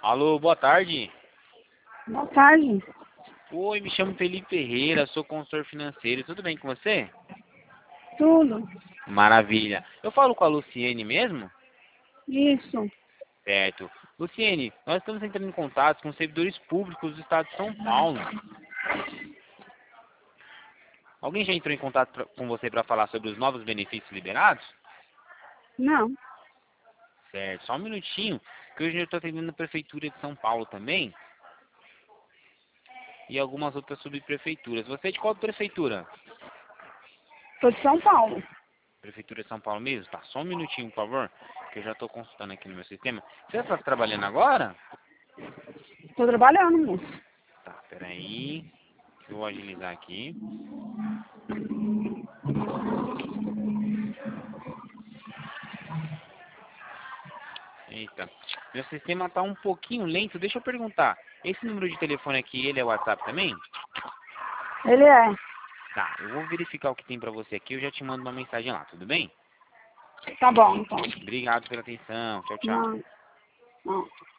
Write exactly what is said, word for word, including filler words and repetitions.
Alô, boa tarde. Boa tarde. Oi, me chamo Felipe Ferreira, sou consultor financeiro. Tudo bem com você? Tudo. Maravilha. Eu falo com a Luciene mesmo? Isso. Certo. Luciene, nós estamos entrando em contato com servidores públicos do estado de São Paulo. Alguém já entrou em contato pra, com você para falar sobre os novos benefícios liberados? Não. Certo, só um minutinho, que hoje eu estou atendendo a Prefeitura de São Paulo também. E algumas outras subprefeituras. Você é de qual prefeitura? Sou de São Paulo. Prefeitura de São Paulo mesmo? Tá, só um minutinho, por favor, que eu já estou consultando aqui no meu sistema. Você está trabalhando agora? Estou trabalhando, moço. Tá, peraí, que eu vou agilizar aqui. Eita, meu sistema tá um pouquinho lento. Deixa eu perguntar, esse número de telefone aqui, ele é WhatsApp também? Ele é. Tá, eu vou verificar o que tem pra você aqui, eu já te mando uma mensagem lá, tudo bem? Tá bom, então. Obrigado pela atenção, tchau, tchau. Não. Não.